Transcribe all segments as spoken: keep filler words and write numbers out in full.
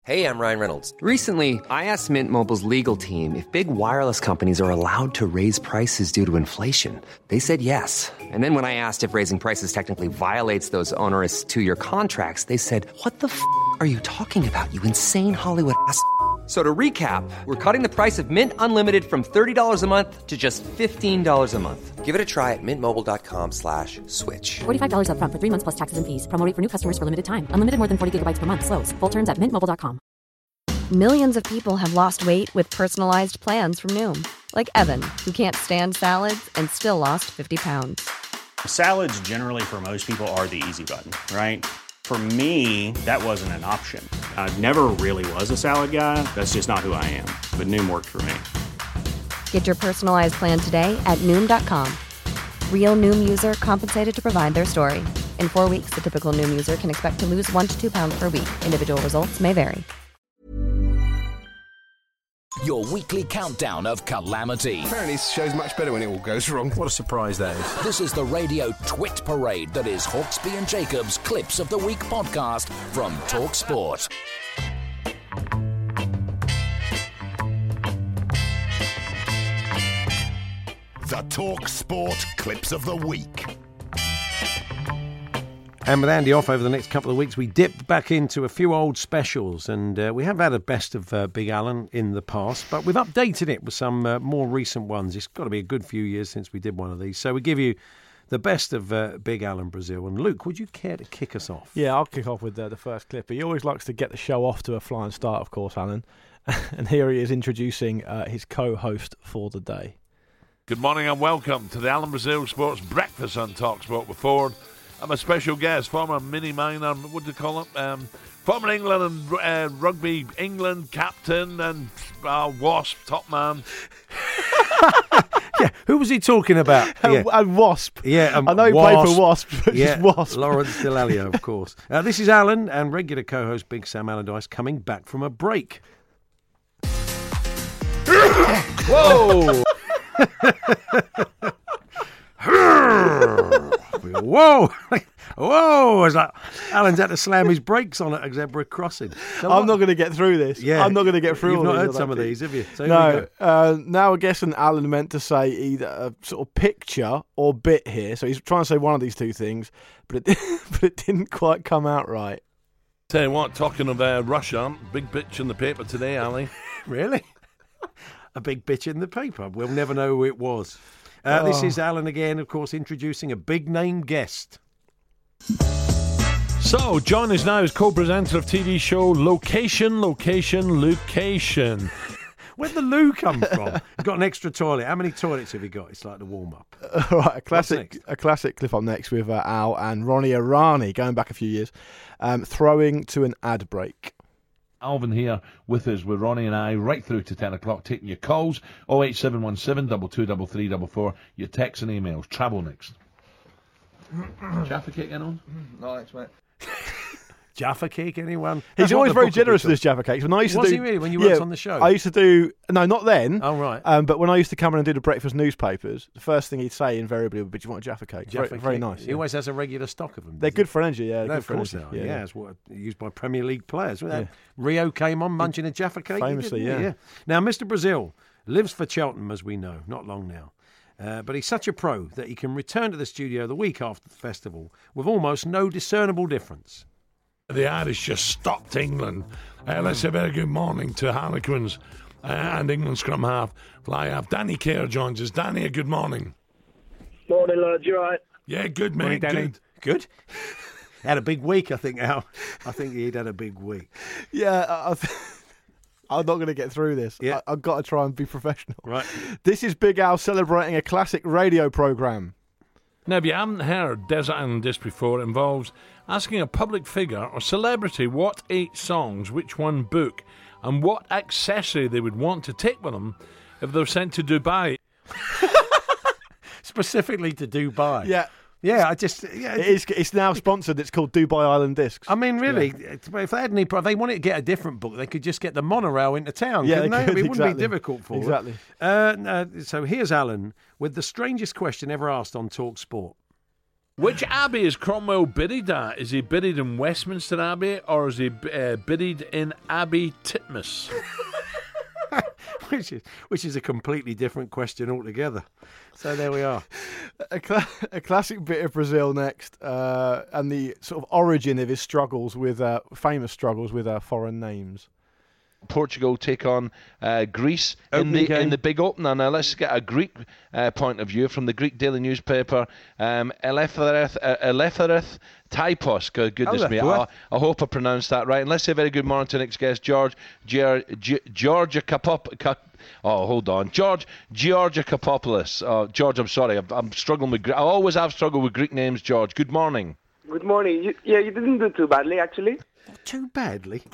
Hey, I'm Ryan Reynolds. Recently, I asked Mint Mobile's legal team if big wireless companies are allowed to raise prices due to inflation. They said yes. And then when I asked if raising prices technically violates those onerous two-year contracts, they said, what the f*** are you talking about, you insane Hollywood ass f- So to recap, we're cutting the price of Mint Unlimited from thirty dollars a month to just fifteen dollars a month. Give it a try at mintmobile.com slash switch. forty-five dollars up front for three months plus taxes and fees. Promo rate for new customers for limited time. Unlimited more than forty gigabytes per month. Slows full terms at mint mobile dot com. Millions of people have lost weight with personalized plans from Noom. Like Evan, who can't stand salads and still lost fifty pounds. Salads generally for most people are the easy button, right? For me, that wasn't an option. I never really was a salad guy. That's just not who I am. But Noom worked for me. Get your personalized plan today at Noom dot com. Real Noom user compensated to provide their story. In four weeks, the typical Noom user can expect to lose one to two pounds per week. Individual results may vary. Your weekly countdown of calamity. Apparently this show's much better when it all goes wrong. What a surprise that is. This is the radio twit parade that is Hawksby and Jacobs' Clips of the Week podcast from TalkSport. The TalkSport Clips of the Week. And with Andy off over the next couple of weeks, we dipped back into a few old specials, and uh, we have had a best of uh, Big Alan in the past, but we've updated it with some uh, more recent ones. It's got to be a good few years since we did one of these. So we give you the best of uh, Big Alan Brazil. And Luke, would you care to kick us off? Yeah, I'll kick off with uh, the first clip. He always likes to get the show off to a flying start, of course, Alan. And here he is introducing uh, his co-host for the day. Good morning and welcome to the Alan Brazil Sports Breakfast on TalkSport with Ford. I'm a special guest, former mini minor, what do you call it? Um, former England and uh, Rugby England captain and uh, Wasp top man. Yeah, who was he talking about? Yeah. And Wasp. Yeah, um, I know he Wasp. played for Wasp, but yeah, just Wasp. Lawrence Delalio, of course. Uh, this is Alan and regular co-host Big Sam Allardyce coming back from a break. Whoa! Whoa! Whoa! It's like Alan's had to slam his brakes on at a zebra crossing. So I'm what? not going to get through this. Yeah, I'm not going to get through You've all not these, heard some of these, have you? So no. Uh, now I guess an Alan meant to say either a sort of picture or bit here, so he's trying to say one of these two things, but it, but it didn't quite come out right. Tell you what, talking of uh, Russia, big bitch in the paper today, Ali. Really? A big bitch in the paper. We'll never know who it was. Uh, oh. This is Alan again, of course, introducing a big-name guest. So, join us now as co-presenter of T V show Location, Location, Location. Where'd the loo come from? You've got an extra toilet. How many toilets have you got? It's like the warm-up. Uh, right, a classic, a classic clip up next with uh, Al and Ronnie Arani, going back a few years, um, throwing to an ad break. Alvin here with us, with Ronnie and I, right through to ten o'clock, taking your calls, oh eight seven one seven, two two three three four four, your texts and emails. Travel next. Jaffa cake getting on? No, thanks, mate. Jaffa cake, anyone? He's That's always very book generous with his Jaffa cakes. When I used to Was do, he really, when you yeah, worked on the show? I used to do, no, not then. Oh, right. Um, but when I used to come in and do the breakfast newspapers, the first thing he'd say invariably would be, do you want a Jaffa cake? Jaffa very, very cake. nice. He yeah. always has a regular stock of them. They're good for energy, yeah. No, good of for course they energy. are, yeah. yeah. It's what used by Premier League players. When Yeah. Rio came on munching a Jaffa cake. Famously, didn't he? yeah. Now, Mister Brazil lives for Cheltenham, as we know, not long now. Uh, but he's such a pro that he can return to the studio the week after the festival with almost no discernible difference. The Irish just stopped England. Uh, let's say a very good morning to Harlequins uh, and England scrum half, fly half. Danny Kerr joins us. Danny, a good morning. Morning, lads. You all right? Yeah, good, mate. Morning, Danny. Good. Good. Had a big week, I think, Al. I think he'd had a big week. Yeah, I, I th- I'm not going to get through this. Yeah. I, I've got to try and be professional. Right. This is Big Al celebrating a classic radio programme. Now, if you haven't heard Desert Island Disc before, it involves asking a public figure or celebrity what eight songs, which one book, and what accessory they would want to take with them if they were sent to Dubai. Specifically to Dubai. Yeah. Yeah, I just... Yeah, it is, it's now sponsored. It's called Dubai Island Discs. I mean, really, yeah. If they had any... If they wanted to get a different book, they could just get the monorail into town, yeah, couldn't they? they? Could, it wouldn't exactly. be difficult for exactly. them. Exactly. Uh, so here's Alan with the strangest question ever asked on Talk Sport. Which abbey is Cromwell buried at? Is he buried in Westminster Abbey or is he uh, buried in Abbey Titmus? which is which is a completely different question altogether. So there we are. A, cl- a classic bit of Brazil next, uh, and the sort of origin of his struggles with uh, famous struggles with uh, foreign names. Portugal take on uh, Greece in the in the big opener. Now let's get a Greek uh, point of view from the Greek daily newspaper. Um, Eleftheris uh, Eleftheris Typos. Good, goodness me, I, I hope I pronounced that right. And let's say a very good morning to next guest, George Georgia Georgia Kapop. Kap- Oh, hold on, George Georgia Kapopoulos. Oh, George, I'm sorry, I'm, I'm struggling with. I always have struggled with Greek names. George, good morning. Good morning. You, yeah, you didn't do too badly, actually. Too badly?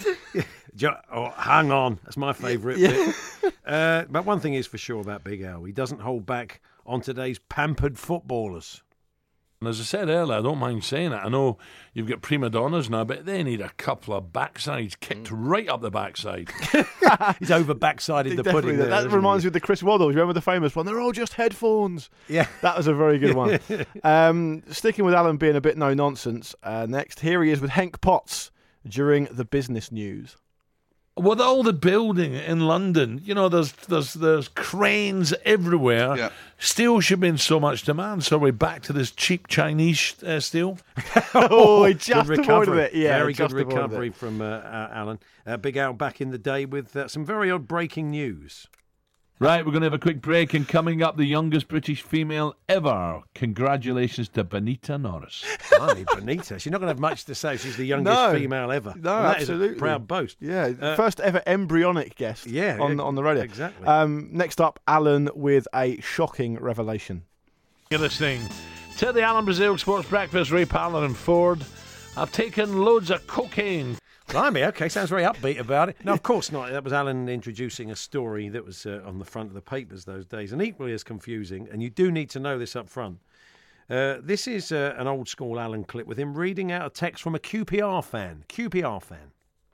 Oh, hang on. That's my favourite yeah. bit. Uh, but one thing is for sure about Big Al. He doesn't hold back on today's pampered footballers. And as I said earlier, I don't mind saying it. I know you've got prima donnas now, but they need a couple of backsides kicked mm. right up the backside. He's over backsided the pudding there. That reminds me of the Chris Waddles. Remember the famous one? They're all just headphones. Yeah. That was a very good one. um, sticking with Alan being a bit no-nonsense, uh, next, here he is with Henk Potts during the business news. With all the building in London, you know, there's there's there's cranes everywhere. Yeah. Steel should be in so much demand. So we're back to this cheap Chinese uh, steel. oh, he just good avoided it. Yeah, very just good recovery it. from uh, uh, Alan. Uh, Big Al back in the day with uh, some very odd breaking news. Right, we're going to have a quick break, and coming up, the youngest British female ever. Congratulations to Benita Norris. Blimey, Benita. She's not going to have much to say. She's the youngest no. female ever. No, and that absolutely. is a proud boast. Yeah, uh, first ever embryonic guest yeah, on, yeah, on the radio. Exactly. Um, next up, Alan with a shocking revelation. You're listening to the Alan Brazil Sports Breakfast. Ray Parlour and Ford. I've taken loads of cocaine. Blimey, okay, sounds very upbeat about it. No, of course not. That was Alan introducing a story that was uh, on the front of the papers those days, and equally as confusing, and you do need to know this up front. Uh, this is uh, an old-school Alan clip with him reading out a text from a Q P R fan. Q P R fan.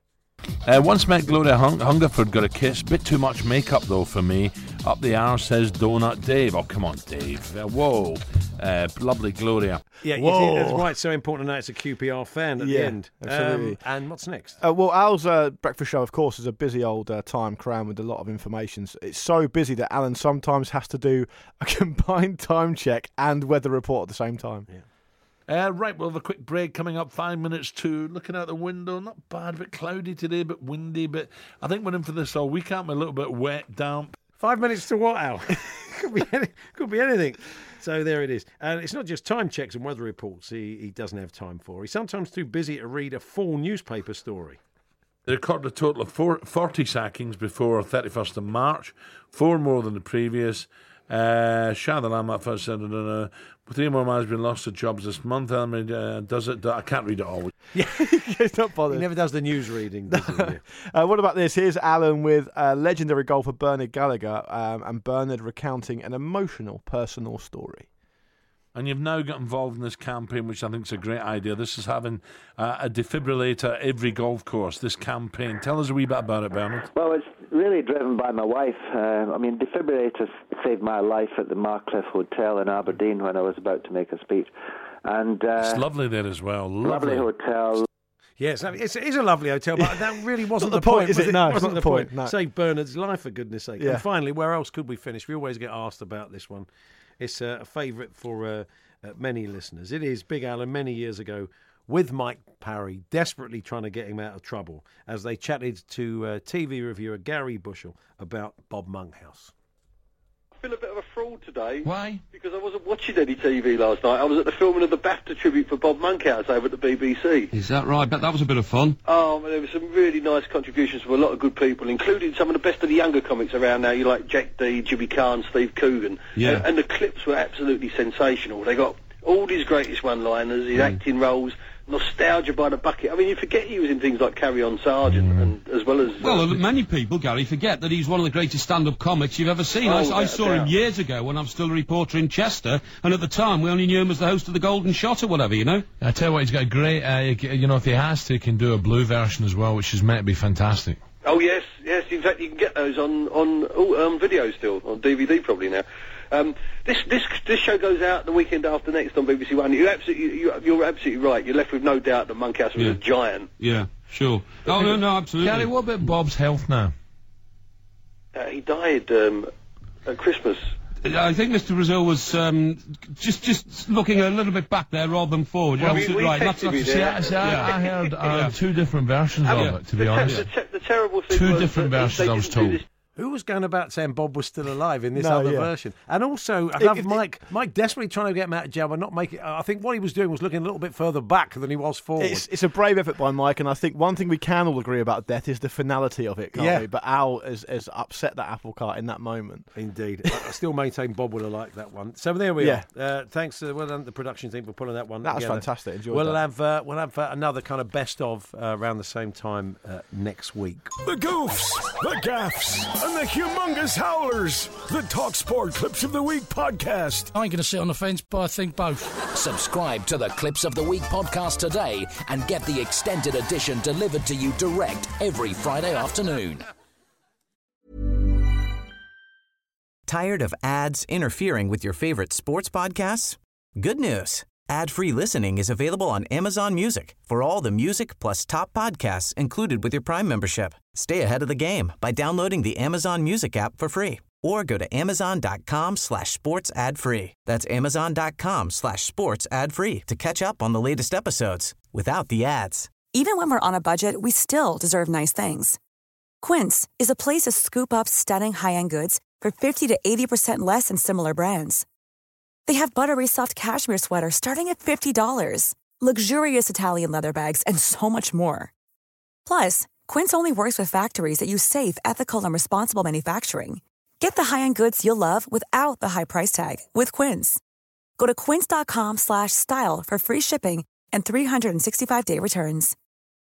Uh, once met Gloria Hung- Hungerford, got a kiss. Bit too much makeup, though, for me. Up the arse, says Donut Dave. Oh, come on, Dave. Uh, whoa. Uh, lovely Gloria. Yeah, you see, that's why it's so important to know it's a Q P R fan at yeah, the end. Absolutely. Um, and what's next? Uh, well, Al's uh, breakfast show, of course, is a busy old uh, time crammed with a lot of information. It's so busy that Alan sometimes has to do a combined time check and weather report at the same time. Yeah. Uh, right, we'll have a quick break coming up, five minutes to looking out the window. Not bad, a bit cloudy today, but windy. But I think we're in for this all week, aren't we? A little bit wet, damp. Five minutes to what, Al? could, be any, could be anything. So there it is. And it's not just time checks and weather reports he, he doesn't have time for. He's sometimes too busy to read a full newspaper story. They recorded a total of four, forty sackings before thirty-first of March, four more than the previous. Uh, Shadalam at first said, uh, three more men have been lost to jobs this month. I mean, uh, does it? I can't read it all. Yeah, he's not bothered. He never does the news reading, does he? uh, what about this? Here's Alan with uh, legendary golfer Bernard Gallagher, um, and Bernard recounting an emotional personal story. And you've now got involved in this campaign, which I think is a great idea. This is having uh, a defibrillator at every golf course, this campaign. Tell us a wee bit about it, Bernard. Well, it's really driven by my wife. Uh, I mean, defibrillators saved my life at the Marcliffe Hotel in Aberdeen when I was about to make a speech. And uh, it's lovely there as well. Lovely, lovely hotel. Yes, it's, it is a lovely hotel, but that really wasn't the, the point, point, is it? it? No, wasn't it's not the the point. point. No. Save Bernard's life, for goodness sake. Yeah. And finally, where else could we finish? We always get asked about this one. It's uh, a favourite for uh, uh, many listeners. It is Big Alan many years ago with Mike Parry, desperately trying to get him out of trouble as they chatted to uh, T V reviewer Gary Bushell about Bob Monkhouse. I feel a bit of a fraud today. Why? Because I wasn't watching any T V last night. I was at the filming of the BAFTA tribute for Bob Monkhouse over at the B B C. Is that right? But that was a bit of fun. Oh, there were some really nice contributions from a lot of good people, including some of the best of the younger comics around now. You like Jack Dee, Jimmy Carr, Steve Coogan. Yeah. And, and the clips were absolutely sensational. They got all his greatest one-liners, his mm. acting roles, nostalgia by the bucket. I mean, you forget he was in things like Carry On Sergeant, mm. and as well as... Well, uh, many people, Gary, forget that he's one of the greatest stand-up comics you've ever seen. Oh, I, I saw him years ago when I was still a reporter in Chester, and at the time we only knew him as the host of the Golden Shot or whatever, you know? I tell you what, he's got a great... Uh, you know, if he has to, he can do a blue version as well, which is meant to be fantastic. Oh, yes, yes. In fact, you can get those on on, oh, um, video still, on D V D probably now. Um, this this this show goes out the weekend after next on B B C One. You absolutely you, you're absolutely right. You're left with no doubt that Monkhouse was Yeah. a giant. Yeah, sure. Oh, no, no, absolutely. Gary, what about Bob's health now? Uh, he died um, at Christmas. I think Mister Brazil was um, just just looking a little bit back there rather than forward. You're Well, we- absolutely we right. That's, texted that's you there. See, I- yeah. I heard, uh, Yeah. two different versions of it, to be the, honest. The, te- the terrible thing Two was different that versions, they I was didn't do told. this- Who was going about saying Bob was still alive in this No, other yeah. version? And also, I It- love it- Mike. Mike desperately trying to get him out of jail, but not make it. I think what he was doing was looking a little bit further back than he was forward. It's, it's a brave effort by Mike, and I think one thing we can all agree about death is the finality of it, can't Yeah. we? But Al has, has upset that apple cart in that moment. Indeed. I I still maintain Bob would have liked that one. So there we Yeah. are. Uh, thanks to well done to the production team for pulling that one That was together. fantastic. Enjoyed we'll that. have uh, we'll have uh, another kind of best of uh, around the same time uh, next week. The goofs, the gaffs, and the humongous howlers. The TalkSport Clips of the Week podcast. I ain't going to sit on the fence, but I think both. Subscribe to the Clips of the Week podcast today and get the extended edition delivered to you direct every Friday afternoon. Tired of ads interfering with your favorite sports podcasts? Good news. Ad-free listening is available on Amazon Music for all the music plus top podcasts included with your Prime membership. Stay ahead of the game by downloading the Amazon Music app for free or go to amazon.com slash sports ad free. That's amazon.com slash sports ad free to catch up on the latest episodes without the ads. Even when we're on a budget, we still deserve nice things. Quince is a place to scoop up stunning high-end goods for fifty to eighty percent less than similar brands. They have buttery soft cashmere sweaters starting at fifty dollars, luxurious Italian leather bags, and so much more. Plus, Quince only works with factories that use safe, ethical, and responsible manufacturing. Get the high-end goods you'll love without the high price tag with Quince. Go to quince.com slash style for free shipping and three sixty-five day returns.